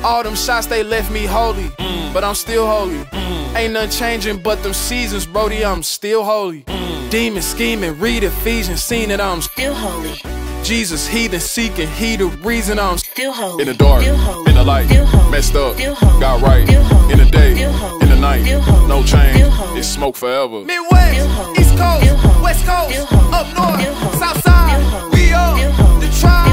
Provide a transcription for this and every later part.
All them shots, they left me holy, but I'm still holy. Ain't nothing changing but them seasons, Brody, I'm still holy. Demon scheming, read Ephesians, seen that I'm still holy. Jesus, heathen seeking, he the reason I'm still holy. In the dark, in the light, messed up, got right. In the day, in the night, no change, it's smoke forever. Midwest, East Coast, West Coast, up north, South Side, we up, the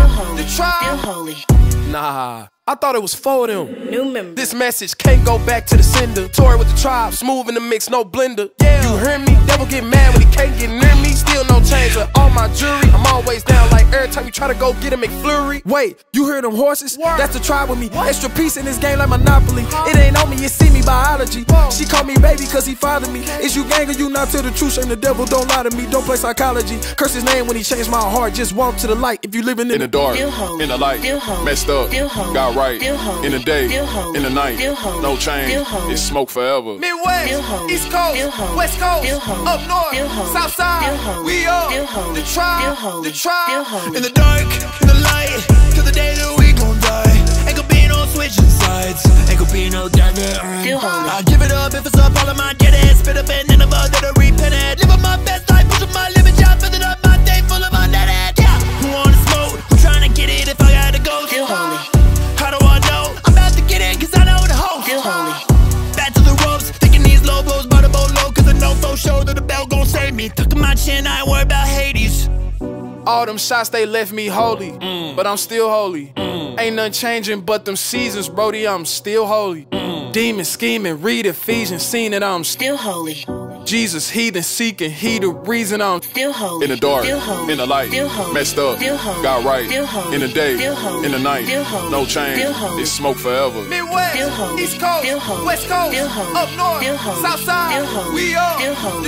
tribe. Nah, I thought it was for them. New member. This message can't go back to the sender. Tour with the tribe, smooth in the mix, no blender. Yeah, you hear me? Devil get mad when he can't get near me. Still no change with all my jewelry. I'm always down like every time you try to go get a McFlurry. Wait, you hear them horses? That's the tribe with me. Extra piece in this game like Monopoly. It ain't on me, it see me biology. She call me baby cause he fathered me. Is you gang or you not? Tell the truth, shame the devil, don't lie to me. Don't play psychology. Curse his name when he changed my heart. Just walk to the light if you living in the dark, in the light, messed up, got right. In the day, in the night, no change, it's smoke forever. Midwest, East Coast, West Coast, up north, South Side, we up, the tribe. In the dark, in the light, till the day that we gon' die. Ain't gon' be no switching sides, ain't gon' be no dagger. I give it up if it's up, all of my dead ass. Spit up and never that I repent it. Living my best life, pushing my limit, job, filling up my day full of my dead ass. Yeah, who wanna smoke? Who tryna get it if I gotta go? Still holy. How do I know? I'm about to get in cause I know the host. Still holy. Back to the ropes, thinking these logos by the boat low. Cause I know for sure that the bell gon' save me. Tucking my chin, I ain't worried about Hades. All them shots, they left me holy, but I'm still holy. Ain't nothing changing but them seasons, Brody, I'm still holy. Demon scheming, read Ephesians, seen that I'm still holy. Jesus, heathen seeking, he the reason I'm still holy. In the dark, in the light, messed up, got right. In the day, in the night, no change, it's smoke forever. Midwest, East Coast, West Coast, up north, South Side, we up, the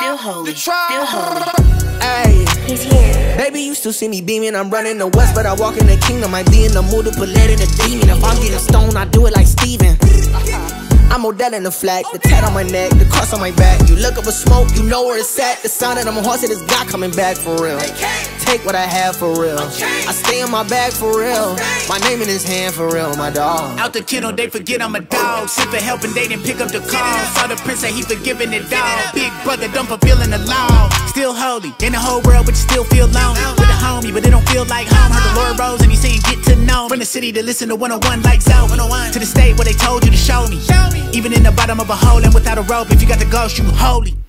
tribe. Ayy, he's here. Baby, you still see me beaming. I'm running the west, but I walk in the kingdom. I be in the mood to put lead in the demon. If I'm getting stoned, I do it like Steven. I'm Odell in the flag, the tat on my neck, the cross on my back. You look up a smoke, you know where it's at. The sound of them horses, this guy coming back for real. Take what I have for real. I stay in my bag for real. My name in his hand for real, my dog. Out the kennel, they forget I'm a dog. Sent for help and they didn't pick up the call. Saw the prince say he forgiving it dog. Big brother done fulfilling the law. Still holy, in the whole world, but you still feel lonely. With a homie, but it don't feel like home. Heard the Lord rose and he saying get to know. From the city to listen to 101 like Zoe. To the state where they told you to show me. Even in the bottom of a hole and without a rope, if you got the ghost, you holy.